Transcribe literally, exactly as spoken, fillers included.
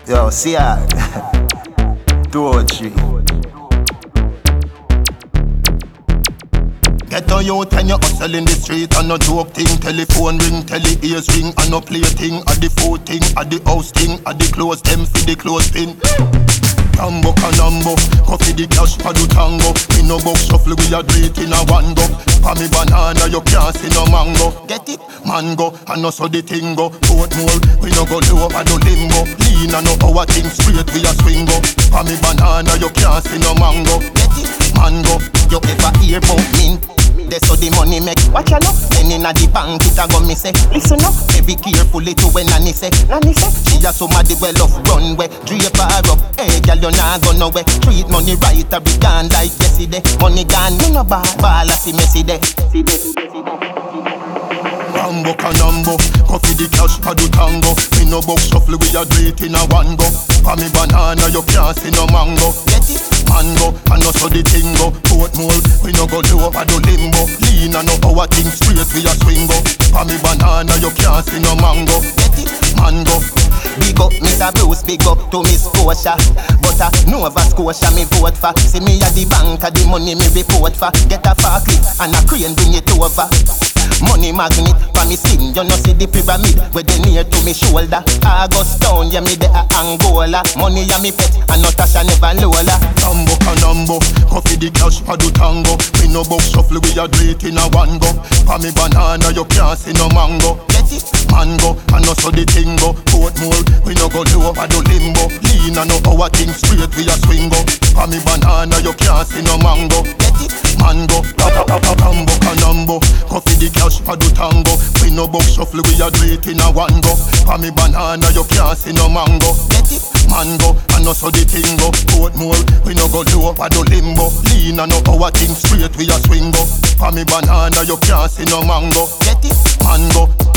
Yo, see ya. Two or three. Get on youth and you hustle in the street and no joke thing. Telephone ring, tele ears ring and no play thing. At the food thing, at the house thing, at the clothes them for the clothes pin. Tambo canambo, coffee the cash for the tango. Me no box shuffle, we a do it in a one go. For me banana, you can't see no mango. Get it? Mango, and no so the thing go. Boat mole, we no go low over the limbo. Lean and no our thing straight, we a swing go. For me banana, you can't see no mango. Get it? Mango, you ever hear about mint? That's how the money make. Watch out, then inna the bank it a go me say. Listen up, be carefully to when Nanny say. Nanny say she a somebody well off runway. Drape her up, hey girl you nah go nowhere. Treat money right, a be gone like yesterday. Money gone, me no ball, ball a see messy day. See day, see day, see day. Rambo canambo, coffee the cash for the tango. Me no box shuffle, we a do it in a one go. For me banana, you can't see no mango. Get it? Mango, and no so the thing go. Boat mole, we no go low over the limbo. Lean and no our thing straight, we a swing go. For me banana, you can't see no mango. Get it? Mango. Big up Mister Bruce, big up to Miss Scotia. But a Nova Scotia me vote for. See me at the bank, a the money me report for. Get a forklift and a crane bring it over. Money magnet for me sing, you know see the pyramid where they near to me shoulder. August town, yeah me de a Angola. Money ya me pet and not Tasha never Lola. Tambo canambo, coffee the cash for the tango. Me no box shuffle, we a do it in a one go. For me banana, you can't see no mango. Get it? Mango, and no so the thing go. Boat mole, we no go low over the limbo. Lean and no our thing straight, we a swing go. For me banana, you can't see no mango. Get it? Mango, tambo canambo, coffee the cash for the tango. We no box shuffle, we a do it in a one go. For me banana, you can't see no mango. Get it? Mango, and no so the thing go. Boat mole, we no go low over the limbo. Lean and no our thing straight, we a swing go. For me banana, you can't see no mango. Get it? Mango.